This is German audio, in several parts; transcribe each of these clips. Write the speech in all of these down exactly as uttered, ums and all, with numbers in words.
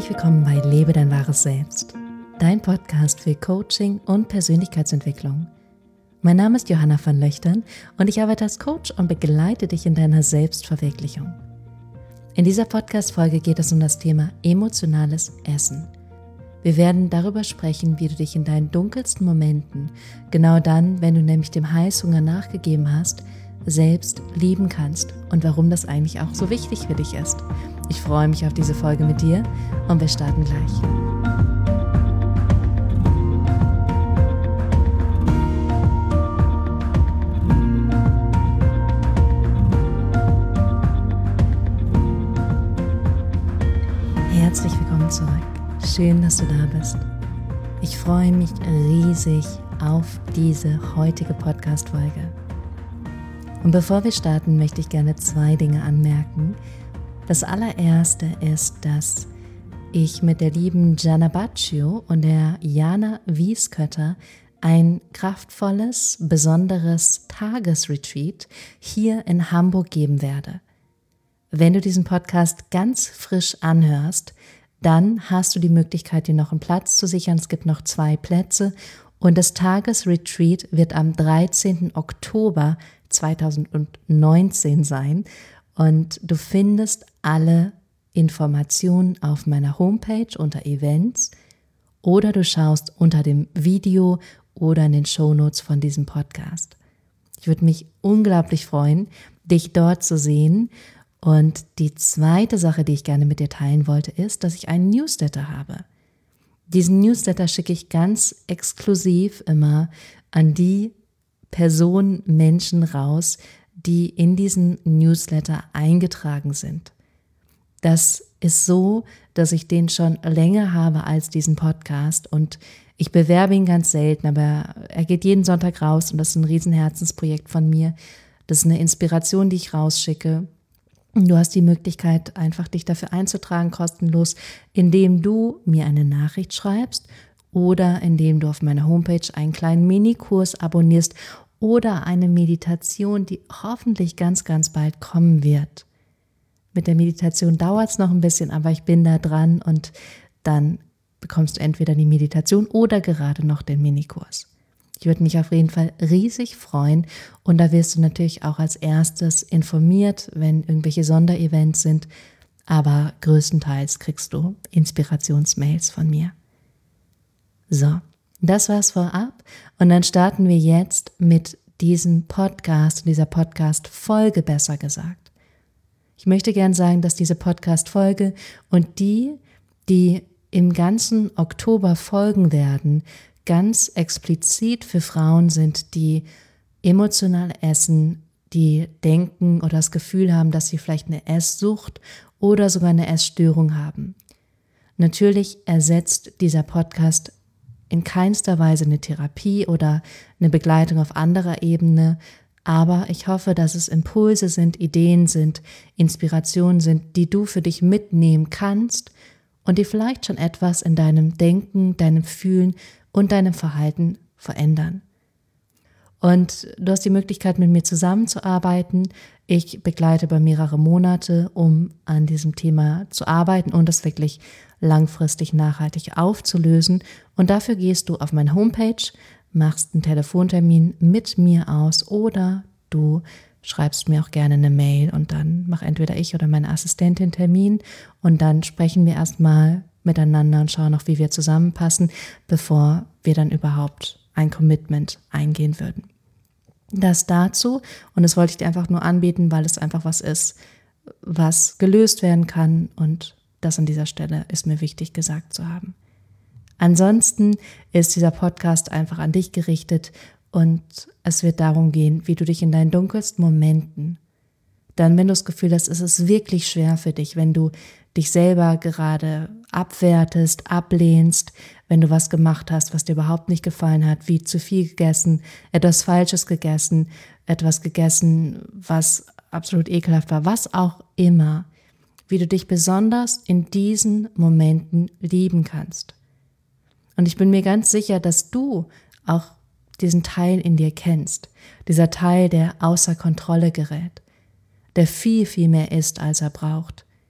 Herzlich willkommen bei Lebe dein wahres Selbst, dein Podcast für Coaching und Persönlichkeitsentwicklung. Mein Name ist Johanna van Löchtern und ich arbeite als Coach und begleite dich in deiner Selbstverwirklichung. In dieser Podcast-Folge geht es um das Thema emotionales Essen. Wir werden darüber sprechen, wie du dich in deinen dunkelsten Momenten, genau dann, wenn du nämlich dem Heißhunger nachgegeben hast, selbst lieben kannst und warum das eigentlich auch so wichtig für dich ist. Ich freue mich auf diese Folge mit dir und wir starten gleich. Herzlich willkommen zurück. Schön, dass du da bist. Ich freue mich riesig auf diese heutige Podcast-Folge. Und bevor wir starten, möchte ich gerne zwei Dinge anmerken. Das allererste ist, dass ich mit der lieben Jana Baccio und der Jana Wieskötter ein kraftvolles, besonderes Tagesretreat hier in Hamburg geben werde. Wenn du diesen Podcast ganz frisch anhörst, dann hast du die Möglichkeit, dir noch einen Platz zu sichern. Es gibt noch zwei Plätze und das Tagesretreat wird am dreizehnten Oktober zweitausendneunzehn sein. Und du findest alle Informationen auf meiner Homepage unter Events oder du schaust unter dem Video oder in den Shownotes von diesem Podcast. Ich würde mich unglaublich freuen, dich dort zu sehen. Und die zweite Sache, die ich gerne mit dir teilen wollte, ist, dass ich einen Newsletter habe. Diesen Newsletter schicke ich ganz exklusiv immer an die Personen, Menschen raus, die in diesen Newsletter eingetragen sind. Das ist so, dass ich den schon länger habe als diesen Podcast und ich bewerbe ihn ganz selten, aber er geht jeden Sonntag raus und das ist ein Riesenherzensprojekt von mir. Das ist eine Inspiration, die ich rausschicke. Du hast die Möglichkeit, einfach dich dafür einzutragen, kostenlos, indem du mir eine Nachricht schreibst oder indem du auf meiner Homepage einen kleinen Minikurs abonnierst oder eine Meditation, die hoffentlich ganz, ganz bald kommen wird. Mit der Meditation dauert es noch ein bisschen, aber ich bin da dran und dann bekommst du entweder die Meditation oder gerade noch den Minikurs. Ich würde mich auf jeden Fall riesig freuen und da wirst du natürlich auch als erstes informiert, wenn irgendwelche Sonderevents sind, aber größtenteils kriegst du Inspirationsmails von mir. So. Das war's vorab und dann starten wir jetzt mit diesem Podcast, dieser Podcast-Folge besser gesagt. Ich möchte gern sagen, dass diese Podcast-Folge und die, die im ganzen Oktober folgen werden, ganz explizit für Frauen sind, die emotional essen, die denken oder das Gefühl haben, dass sie vielleicht eine Esssucht oder sogar eine Essstörung haben. Natürlich ersetzt dieser Podcast in keinster Weise eine Therapie oder eine Begleitung auf anderer Ebene, aber ich hoffe, dass es Impulse sind, Ideen sind, Inspirationen sind, die du für dich mitnehmen kannst und die vielleicht schon etwas in deinem Denken, deinem Fühlen und deinem Verhalten verändern. Und du hast die Möglichkeit, mit mir zusammenzuarbeiten. Ich begleite über mehrere Monate, um an diesem Thema zu arbeiten und das wirklich langfristig nachhaltig aufzulösen. Und dafür gehst du auf meine Homepage, machst einen Telefontermin mit mir aus oder du schreibst mir auch gerne eine Mail und dann mache entweder ich oder meine Assistentin Termin und dann sprechen wir erstmal miteinander und schauen noch, wie wir zusammenpassen, bevor wir dann überhaupt ein Commitment eingehen würden. Das dazu und das wollte ich dir einfach nur anbieten, weil es einfach was ist, was gelöst werden kann und das an dieser Stelle ist mir wichtig gesagt zu haben. Ansonsten ist dieser Podcast einfach an dich gerichtet und es wird darum gehen, wie du dich in deinen dunkelsten Momenten, dann wenn du das Gefühl hast, es ist wirklich schwer für dich, wenn du dich selber gerade abwertest, ablehnst, wenn du was gemacht hast, was dir überhaupt nicht gefallen hat, wie zu viel gegessen, etwas Falsches gegessen, etwas gegessen, was absolut ekelhaft war, was auch immer, wie du dich besonders in diesen Momenten lieben kannst. Und ich bin mir ganz sicher, dass du auch diesen Teil in dir kennst, dieser Teil, der außer Kontrolle gerät, der viel, viel mehr ist, als er braucht,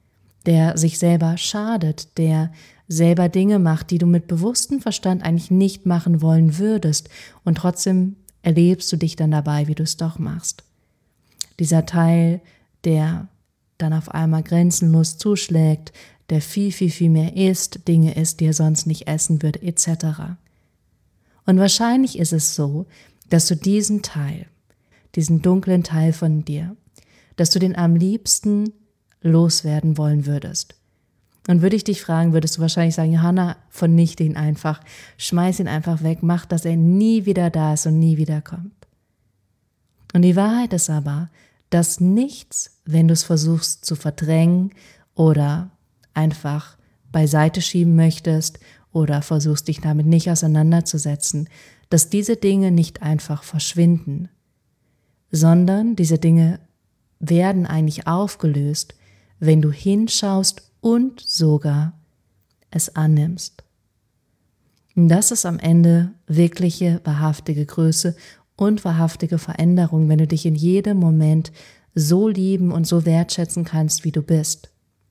der sich selber schadet, der selber Dinge macht, die du mit bewusstem Verstand eigentlich nicht machen wollen würdest, und trotzdem erlebst du dich dann dabei, wie du es doch machst. Dieser Teil, der dann auf einmal grenzenlos zuschlägt, der viel, viel, viel mehr isst, Dinge isst, die er sonst nicht essen würde, et cetera. Und wahrscheinlich ist es so, dass du diesen Teil, diesen dunklen Teil von dir, dass du den am liebsten loswerden wollen würdest. Und würde ich dich fragen, würdest du wahrscheinlich sagen, Johanna, vernichte ihn einfach, schmeiß ihn einfach weg, mach, dass er nie wieder da ist und nie wieder kommt. Und die Wahrheit ist aber, dass nichts, wenn du es versuchst zu verdrängen oder einfach beiseite schieben möchtest oder versuchst, dich damit nicht auseinanderzusetzen, dass diese Dinge nicht einfach verschwinden, sondern diese Dinge werden eigentlich aufgelöst, wenn du hinschaust und sogar es annimmst. Und das ist am Ende wirkliche, wahrhaftige Größe und wahrhaftige Veränderung, wenn du dich in jedem Moment so lieben und so wertschätzen kannst, wie du bist.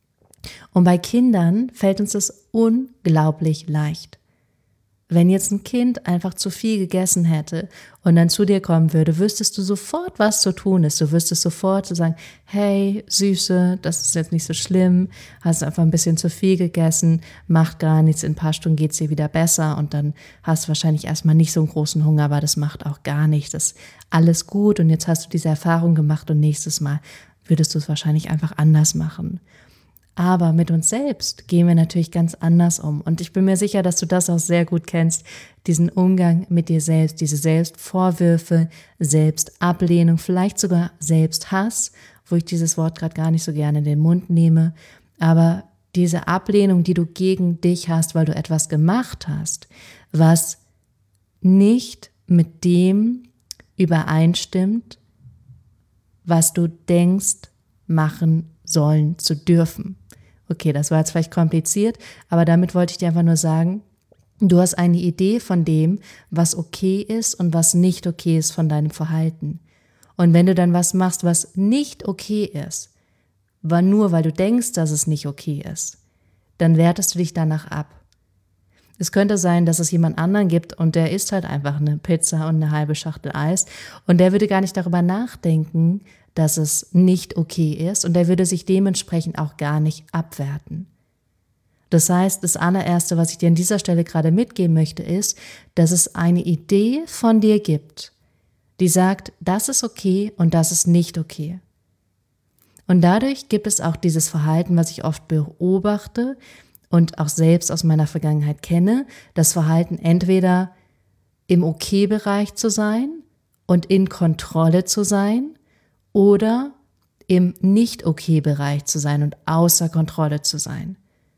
Und bei Kindern fällt uns das unglaublich leicht. Wenn jetzt ein Kind einfach zu viel gegessen hätte und dann zu dir kommen würde, wüsstest du sofort, was zu tun ist. Du wüsstest sofort zu sagen, hey, Süße, das ist jetzt nicht so schlimm, hast einfach ein bisschen zu viel gegessen, macht gar nichts, in ein paar Stunden geht es dir wieder besser und dann hast du wahrscheinlich erstmal nicht so einen großen Hunger, aber das macht auch gar nichts, das ist alles gut und jetzt hast du diese Erfahrung gemacht und nächstes Mal würdest du es wahrscheinlich einfach anders machen. Aber mit uns selbst gehen wir natürlich ganz anders um. Und ich bin mir sicher, dass du das auch sehr gut kennst, diesen Umgang mit dir selbst, diese Selbstvorwürfe, Selbstablehnung, vielleicht sogar Selbsthass, wo ich dieses Wort gerade gar nicht so gerne in den Mund nehme. Aber diese Ablehnung, die du gegen dich hast, weil du etwas gemacht hast, was nicht mit dem übereinstimmt, was du denkst, machen sollen zu dürfen. Okay, das war jetzt vielleicht kompliziert, aber damit wollte ich dir einfach nur sagen, du hast eine Idee von dem, was okay ist und was nicht okay ist von deinem Verhalten. Und wenn du dann was machst, was nicht okay ist, war nur, weil du denkst, dass es nicht okay ist, dann wertest du dich danach ab. Es könnte sein, dass es jemand anderen gibt und der isst halt einfach eine Pizza und eine halbe Schachtel Eis und der würde gar nicht darüber nachdenken, dass es nicht okay ist und er würde sich dementsprechend auch gar nicht abwerten. Das heißt, das allererste, was ich dir an dieser Stelle gerade mitgeben möchte, ist, dass es eine Idee von dir gibt, die sagt, das ist okay und das ist nicht okay. Und dadurch gibt es auch dieses Verhalten, was ich oft beobachte und auch selbst aus meiner Vergangenheit kenne, das Verhalten entweder im Okay-Bereich zu sein und in Kontrolle zu sein oder im Nicht-Okay-Bereich zu sein und außer Kontrolle zu sein.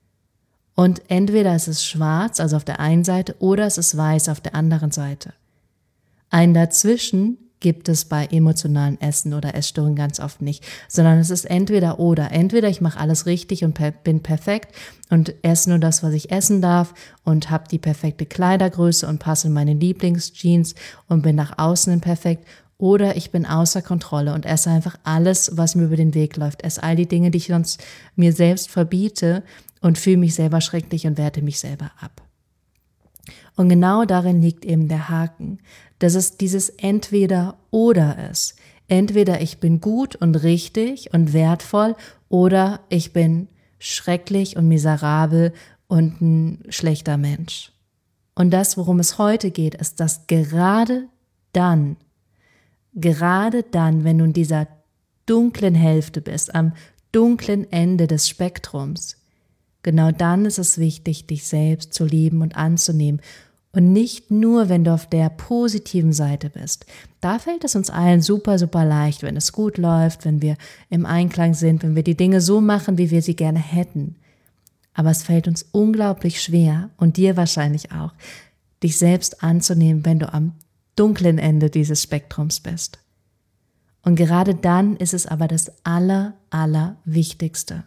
Und entweder ist es schwarz, also auf der einen Seite, oder es ist weiß auf der anderen Seite. Ein Dazwischen gibt es bei emotionalen Essen oder Essstörungen ganz oft nicht, sondern es ist entweder oder. Entweder ich mache alles richtig und per- bin perfekt und esse nur das, was ich essen darf und habe die perfekte Kleidergröße und passe in meine Lieblingsjeans und bin nach außen perfekt. Oder ich bin außer Kontrolle und esse einfach alles, was mir über den Weg läuft. Esse all die Dinge, die ich sonst mir selbst verbiete und fühle mich selber schrecklich und werte mich selber ab. Und genau darin liegt eben der Haken, dass es dieses Entweder-Oder ist. Entweder ich bin gut und richtig und wertvoll oder ich bin schrecklich und miserabel und ein schlechter Mensch. Und das, worum es heute geht, ist, dass gerade dann, gerade dann, wenn du in dieser dunklen Hälfte bist, am dunklen Ende des Spektrums, genau dann ist es wichtig, dich selbst zu lieben und anzunehmen. Und nicht nur, wenn du auf der positiven Seite bist. Da fällt es uns allen super, super leicht, wenn es gut läuft, wenn wir im Einklang sind, wenn wir die Dinge so machen, wie wir sie gerne hätten. Aber es fällt uns unglaublich schwer, und dir wahrscheinlich auch, dich selbst anzunehmen, wenn du am dunklen Ende dieses Spektrums bist. Und gerade dann ist es aber das Aller, Allerwichtigste.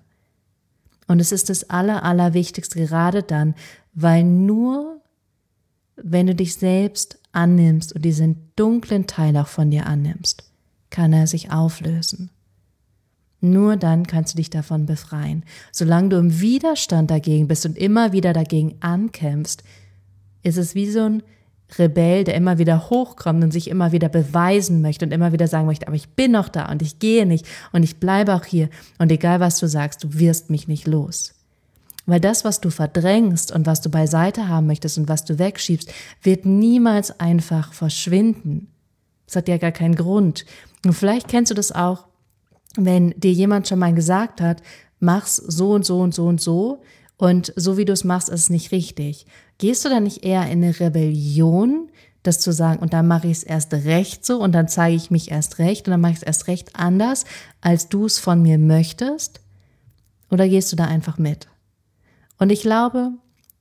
Und es ist das Aller, Allerwichtigste gerade dann, weil nur wenn du dich selbst annimmst und diesen dunklen Teil auch von dir annimmst, kann er sich auflösen. Nur dann kannst du dich davon befreien. Solange du im Widerstand dagegen bist und immer wieder dagegen ankämpfst, ist es wie so ein Rebell, der immer wieder hochkommt und sich immer wieder beweisen möchte und immer wieder sagen möchte, aber ich bin noch da und ich gehe nicht und ich bleibe auch hier und egal was du sagst, du wirst mich nicht los. Weil das, was du verdrängst und was du beiseite haben möchtest und was du wegschiebst, wird niemals einfach verschwinden. Das hat ja gar keinen Grund. Und vielleicht kennst du das auch, wenn dir jemand schon mal gesagt hat, mach's so und so und so und so und so wie du es machst, ist es nicht richtig. Gehst du dann nicht eher in eine Rebellion, das zu sagen, und dann mache ich es erst recht so und dann zeige ich mich erst recht und dann mache ich es erst recht anders, als du es von mir möchtest? Oder gehst du da einfach mit? Und ich glaube,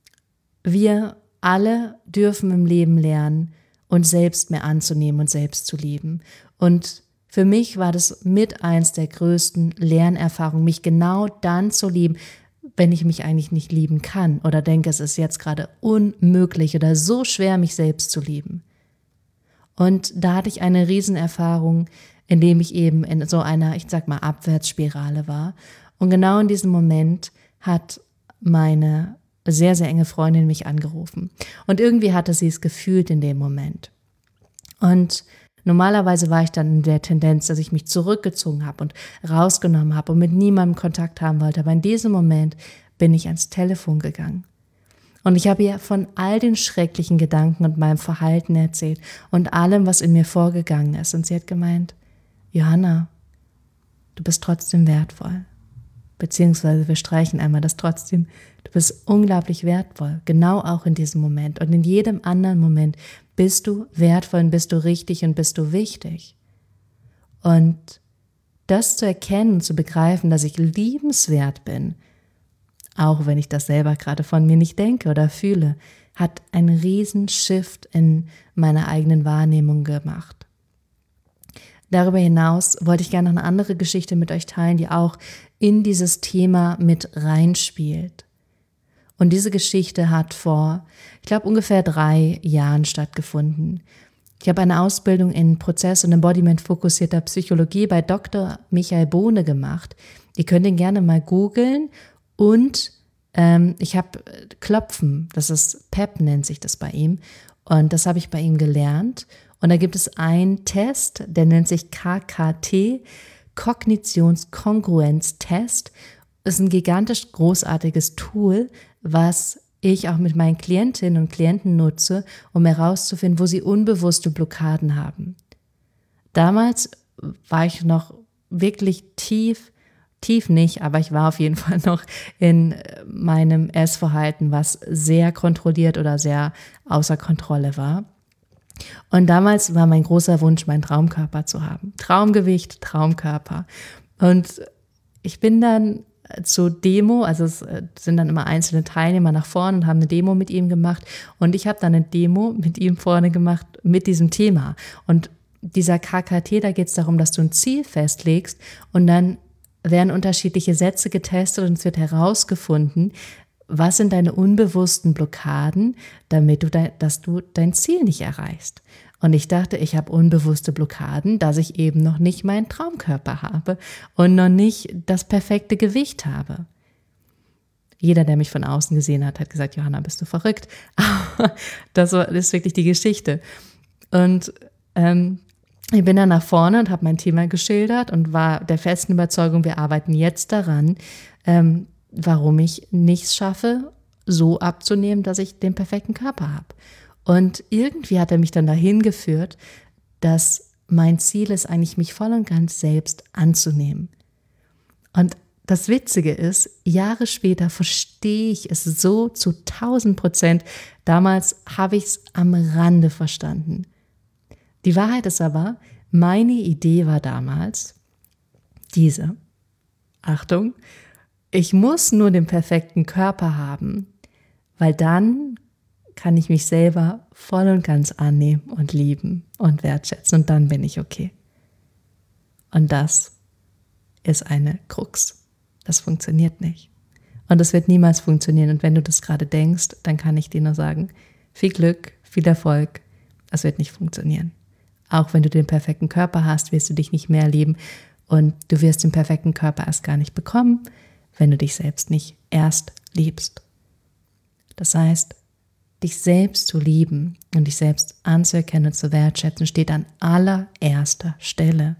wir alle dürfen im Leben lernen, uns selbst mehr anzunehmen und selbst zu lieben. Und für mich war das mit eins der größten Lernerfahrungen, mich genau dann zu lieben, wenn ich mich eigentlich nicht lieben kann oder denke, es ist jetzt gerade unmöglich oder so schwer, mich selbst zu lieben. Und da hatte ich eine Riesenerfahrung, indem ich eben in so einer, ich sag mal, Abwärtsspirale war. Und genau in diesem Moment hat meine sehr, sehr enge Freundin mich angerufen. Und irgendwie hatte sie es gefühlt in dem Moment. Und normalerweise war ich dann in der Tendenz, dass ich mich zurückgezogen habe und rausgenommen habe und mit niemandem Kontakt haben wollte. Aber in diesem Moment bin ich ans Telefon gegangen. Und ich habe ihr von all den schrecklichen Gedanken und meinem Verhalten erzählt und allem, was in mir vorgegangen ist. Und sie hat gemeint, Johanna, du bist trotzdem wertvoll. Beziehungsweise wir streichen einmal das trotzdem. Du bist unglaublich wertvoll, genau auch in diesem Moment. Und in jedem anderen Moment bist du wertvoll und bist du richtig und bist du wichtig. Und das zu erkennen, zu begreifen, dass ich liebenswert bin, auch wenn ich das selber gerade von mir nicht denke oder fühle, hat einen riesen Shift in meiner eigenen Wahrnehmung gemacht. Darüber hinaus wollte ich gerne noch eine andere Geschichte mit euch teilen, die auch in dieses Thema mit reinspielt. Und diese Geschichte hat vor, ich glaube, ungefähr drei Jahren stattgefunden. Ich habe eine Ausbildung in Prozess- und Embodiment-fokussierter Psychologie bei Doktor Michael Bohne gemacht. Ihr könnt ihn gerne mal googeln. Und ähm, ich habe Klopfen, das ist P E P, nennt sich das bei ihm. Und das habe ich bei ihm gelernt. Und da gibt es einen Test, der nennt sich K K T, Kognitionskongruenz-Test. Das ist ein gigantisch großartiges Tool, was ich auch mit meinen Klientinnen und Klienten nutze, um herauszufinden, wo sie unbewusste Blockaden haben. Damals war ich noch wirklich tief, tief nicht, aber ich war auf jeden Fall noch in meinem Essverhalten, was sehr kontrolliert oder sehr außer Kontrolle war. Und damals war mein großer Wunsch, meinen Traumkörper zu haben. Traumgewicht, Traumkörper. Und ich bin dann zur Demo, also es sind dann immer einzelne Teilnehmer nach vorne und haben eine Demo mit ihm gemacht. Und ich habe dann eine Demo mit ihm vorne gemacht mit diesem Thema. Und dieser K K T, da geht es darum, dass du ein Ziel festlegst und dann werden unterschiedliche Sätze getestet und es wird herausgefunden, was sind deine unbewussten Blockaden, damit du dein, dass du dein Ziel nicht erreichst. Und ich dachte, ich habe unbewusste Blockaden, dass ich eben noch nicht meinen Traumkörper habe und noch nicht das perfekte Gewicht habe. Jeder, der mich von außen gesehen hat, hat gesagt, Johanna, bist du verrückt? Aber das ist wirklich die Geschichte. Und ähm, ich bin dann nach vorne und habe mein Thema geschildert und war der festen Überzeugung, wir arbeiten jetzt daran, ähm, warum ich nichts schaffe, so abzunehmen, dass ich den perfekten Körper habe. Und irgendwie hat er mich dann dahin geführt, dass mein Ziel ist eigentlich, mich voll und ganz selbst anzunehmen. Und das Witzige ist, Jahre später verstehe ich es so zu tausend Prozent. Damals habe ich es am Rande verstanden. Die Wahrheit ist aber, meine Idee war damals diese. Achtung, ich muss nur den perfekten Körper haben, weil dann kann ich mich selber voll und ganz annehmen und lieben und wertschätzen und dann bin ich okay. Und das ist eine Krux. Das funktioniert nicht. Und das wird niemals funktionieren. Und wenn du das gerade denkst, dann kann ich dir nur sagen, viel Glück, viel Erfolg, das wird nicht funktionieren. Auch wenn du den perfekten Körper hast, wirst du dich nicht mehr lieben Und du wirst den perfekten Körper erst gar nicht bekommen, wenn du dich selbst nicht erst liebst. Das heißt, dich selbst zu lieben und dich selbst anzuerkennen und zu wertschätzen, steht an allererster Stelle.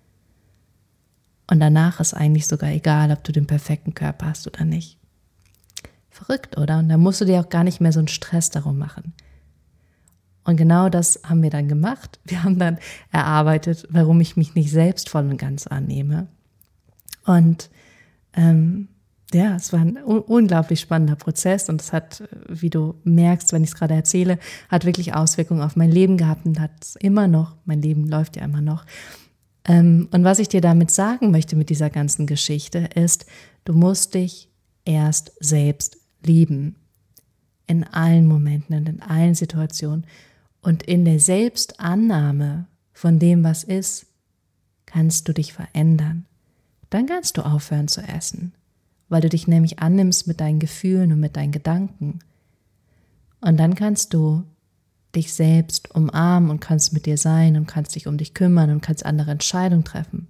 Und danach ist eigentlich sogar egal, ob du den perfekten Körper hast oder nicht. Verrückt, oder? Und da musst du dir auch gar nicht mehr so einen Stress darum machen. Und genau das haben wir dann gemacht. Wir haben dann erarbeitet, warum ich mich nicht selbst voll und ganz annehme. Und ähm, ja, es war ein un- unglaublich spannender Prozess und es hat, wie du merkst, wenn ich es gerade erzähle, hat wirklich Auswirkungen auf mein Leben gehabt und hat es immer noch. Mein Leben läuft ja immer noch. Ähm, und was ich dir damit sagen möchte mit dieser ganzen Geschichte ist, du musst dich erst selbst lieben. In allen Momenten und in allen Situationen. Und in der Selbstannahme von dem, was ist, kannst du dich verändern. Dann kannst du aufhören zu essen, weil du dich nämlich annimmst mit deinen Gefühlen und mit deinen Gedanken. Und dann kannst du dich selbst umarmen und kannst mit dir sein und kannst dich um dich kümmern und kannst andere Entscheidungen treffen.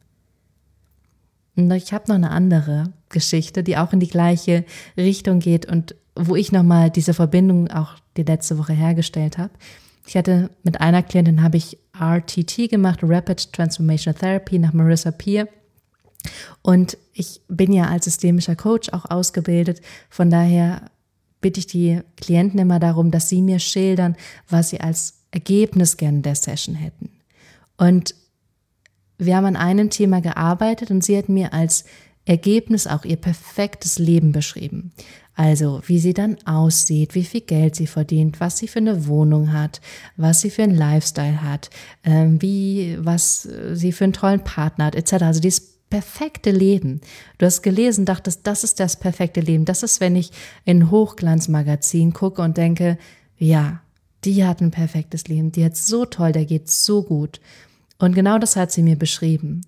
Und ich habe noch eine andere Geschichte, die auch in die gleiche Richtung geht und wo ich nochmal diese Verbindung auch die letzte Woche hergestellt habe. Ich hatte mit einer Klientin, habe ich R T T gemacht, Rapid Transformational Therapy nach Marissa Peer. Und ich bin ja als systemischer Coach auch ausgebildet. Von daher bitte ich die Klienten immer darum, dass sie mir schildern, was sie als Ergebnis gerne der Session hätten. Und wir haben an einem Thema gearbeitet und sie hat mir als Ergebnis auch ihr perfektes Leben beschrieben. Also wie sie dann aussieht, wie viel Geld sie verdient, was sie für eine Wohnung hat, was sie für einen Lifestyle hat, ähm, wie, was sie für einen tollen Partner hat, et cetera. Also dieses perfekte Leben. Du hast gelesen, dachtest, das ist das perfekte Leben. Das ist, wenn ich in ein Hochglanzmagazin gucke und denke, ja, die hat ein perfektes Leben, die hat so toll, der geht so gut. Und genau das hat sie mir beschrieben.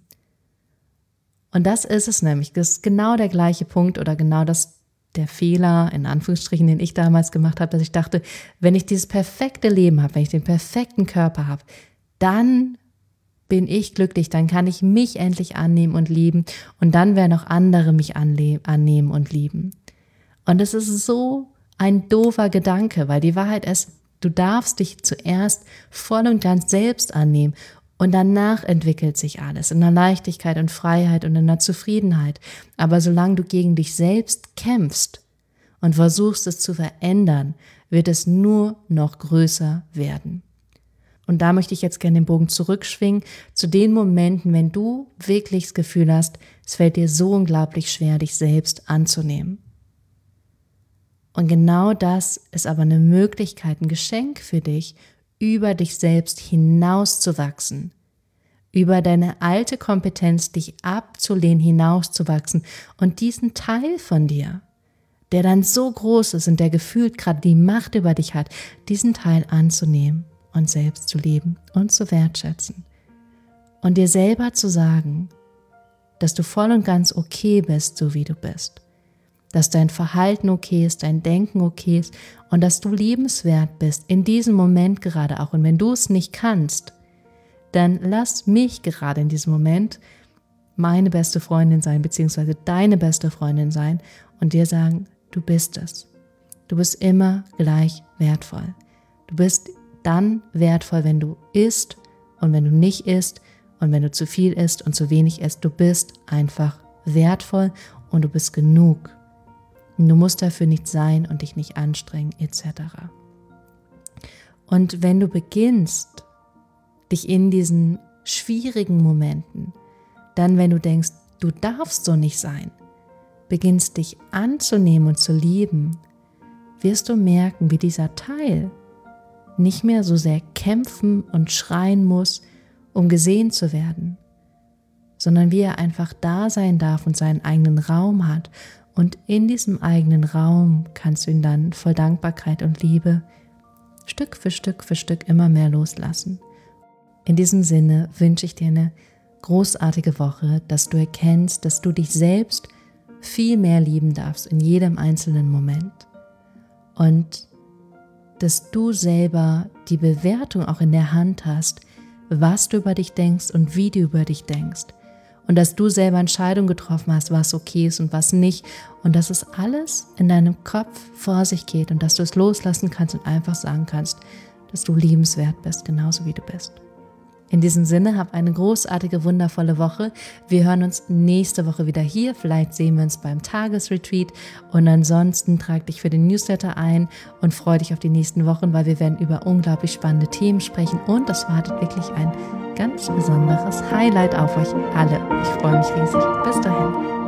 Und das ist es nämlich, das ist genau der gleiche Punkt oder genau das der Fehler, in Anführungsstrichen, den ich damals gemacht habe, dass ich dachte, wenn ich dieses perfekte Leben habe, wenn ich den perfekten Körper habe, dann bin ich glücklich, dann kann ich mich endlich annehmen und lieben und dann werden auch andere mich anle- annehmen und lieben. Und es ist so ein doofer Gedanke, weil die Wahrheit ist, du darfst dich zuerst voll und ganz selbst annehmen und danach entwickelt sich alles in einer Leichtigkeit und Freiheit und in einer Zufriedenheit. Aber solange du gegen dich selbst kämpfst und versuchst es zu verändern, wird es nur noch größer werden. Und da möchte ich jetzt gerne den Bogen zurückschwingen zu den Momenten, wenn du wirklich das Gefühl hast, es fällt dir so unglaublich schwer, dich selbst anzunehmen. Und genau das ist aber eine Möglichkeit, ein Geschenk für dich, über dich selbst hinauszuwachsen, über deine alte Kompetenz, dich abzulehnen, hinauszuwachsen und diesen Teil von dir, der dann so groß ist und der gefühlt gerade die Macht über dich hat, diesen Teil anzunehmen und selbst zu lieben und zu wertschätzen. Und dir selber zu sagen, dass du voll und ganz okay bist, so wie du bist. Dass dein Verhalten okay ist, dein Denken okay ist und dass du liebenswert bist, in diesem Moment gerade auch. Und wenn du es nicht kannst, dann lass mich gerade in diesem Moment meine beste Freundin sein, beziehungsweise deine beste Freundin sein und dir sagen, du bist es. Du bist immer gleich wertvoll. Du bist dann wertvoll, wenn du isst und wenn du nicht isst und wenn du zu viel isst und zu wenig isst. Du bist einfach wertvoll und du bist genug. Und du musst dafür nicht sein und dich nicht anstrengen, et cetera. Und wenn du beginnst, dich in diesen schwierigen Momenten, dann wenn du denkst, du darfst so nicht sein, beginnst dich anzunehmen und zu lieben, wirst du merken, wie dieser Teil nicht mehr so sehr kämpfen und schreien muss, um gesehen zu werden, sondern wie er einfach da sein darf und seinen eigenen Raum hat. Und in diesem eigenen Raum kannst du ihn dann voll Dankbarkeit und Liebe Stück für Stück für Stück immer mehr loslassen. In diesem Sinne wünsche ich dir eine großartige Woche, dass du erkennst, dass du dich selbst viel mehr lieben darfst in jedem einzelnen Moment und dass du selber die Bewertung auch in der Hand hast, was du über dich denkst und wie du über dich denkst und dass du selber Entscheidungen getroffen hast, was okay ist und was nicht und dass es alles in deinem Kopf vor sich geht und dass du es loslassen kannst und einfach sagen kannst, dass du liebenswert bist, genauso wie du bist. In diesem Sinne, hab eine großartige, wundervolle Woche. Wir hören uns nächste Woche wieder hier. Vielleicht sehen wir uns beim Tagesretreat. Und ansonsten trag dich für den Newsletter ein und freu dich auf die nächsten Wochen, weil wir werden über unglaublich spannende Themen sprechen. Und es wartet wirklich ein ganz besonderes Highlight auf euch alle. Ich freue mich riesig. Bis dahin.